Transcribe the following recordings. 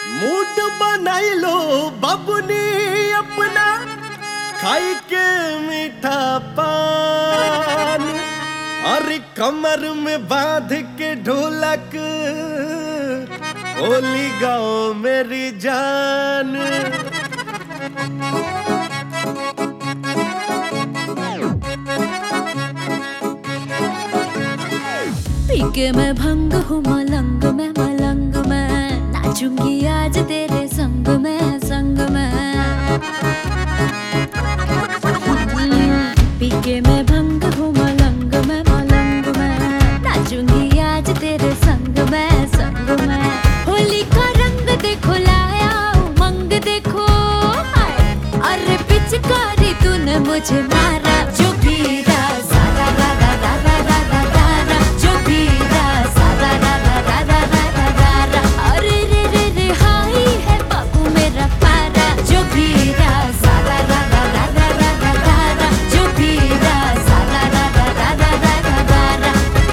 Mood बनाई लो बबुनी अपना, खाई के मीठा पान और कमर में बांध के ढोलक, होली गाओ मेरी जान। पी के मैं भंग हूँ मलंग में नाचूंगी आज तेरे संग में पी के मैं भंग हूँ मलंग में नाचूंगी आज तेरे संग में होली का रंग देखो लाया उमंग देखो, अरे पिचकारी तूने मुझे मारा जोगीरा सारा रा रा रा रा रा रा रा रा जोगीरा सारा रा रा रा रा रा रा रा, अरे रे रे रे हाय है बाबू मेरा पारा जोगीरा सारा रा रा रा रा रा रा रा रा जोगीरा सारा रा रा रा रा रा रा रा।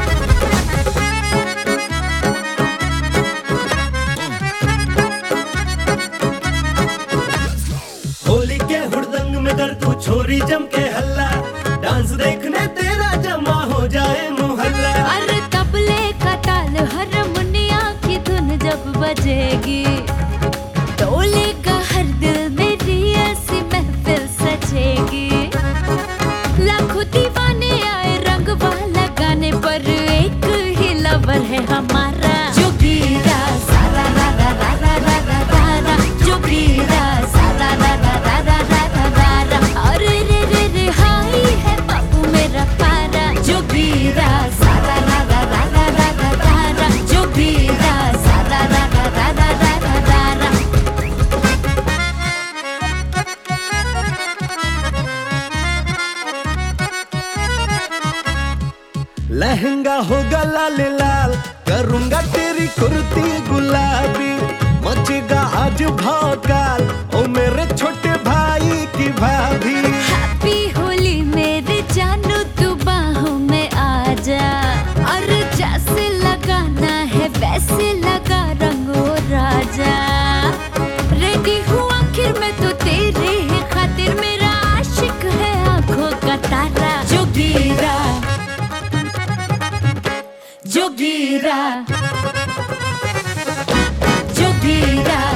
होली के हुड़दंग में कर तू छोरी जम के हल्ला, डांस देखने तेरा जमा हो जाए मोहल्ला। अरे तबले का ताल हारमोनिया की धुन जब बजेगी, टोले का हर दिल मेरी ऐसी महफिल सजेगी। लाखों दीवाने आए रंग वाला गाने पर, एक ही लवर है हमारा जोगीरा सारा रा रा रा रा रा रा रा रा जोगीरा सारा रा रा रा रा रा रा रा रा, अरे रे रे रे हाय है बाबू मेरा पारा जोगीरा सारा रा रा रा रा रा रा रा रा जोगीरा सारा रा रा रा रा रा रा रा रा। लहंगा होगा लाल लाल, करूंगा तेरी कुर्ती गुलाबी, मचेगा आज भौकाल ओ मेरे छोटे भाई की भाभी। हैप्पी होली मेरे जानू तू बाहों में आजा, और जैसे लगाना है वैसे लगा रंगो राजा। रेडी हूँ आखिर में तो तेरे ही खातिर, मेरा आशिक है आंखों का तारा जोगीरा जोगीरा जोगीरा।